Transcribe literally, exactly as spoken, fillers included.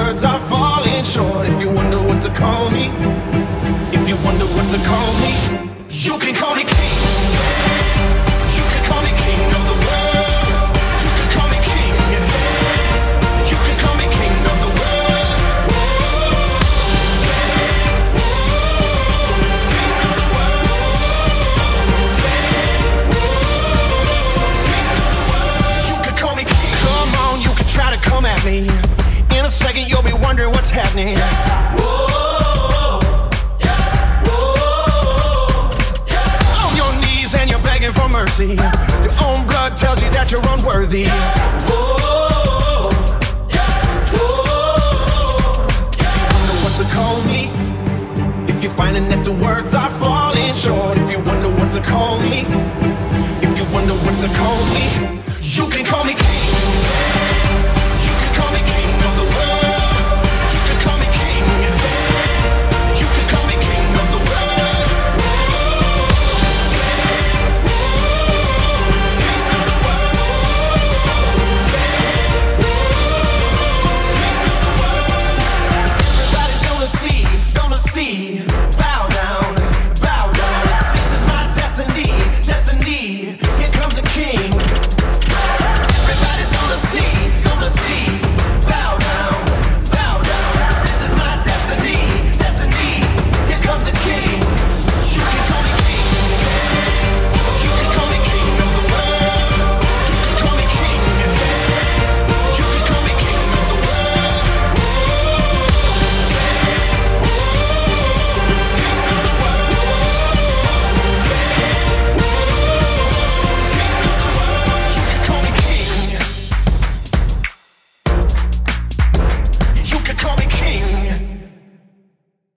words are falling short. If you wonder what to call me, if you wonder what to call me, you can call me king. You can call me king of the world. You can call me king. You can call me king of the world. You can call me king. Come on, you can try to come at me. In a second, you'll be wondering what's happening. Whoa. For mercy, your own blood tells you that you're unworthy. Whoa, yeah, whoa. If you wonder what to call me, if you're finding that the words are falling short, if you wonder what to call me, if you wonder what to call me.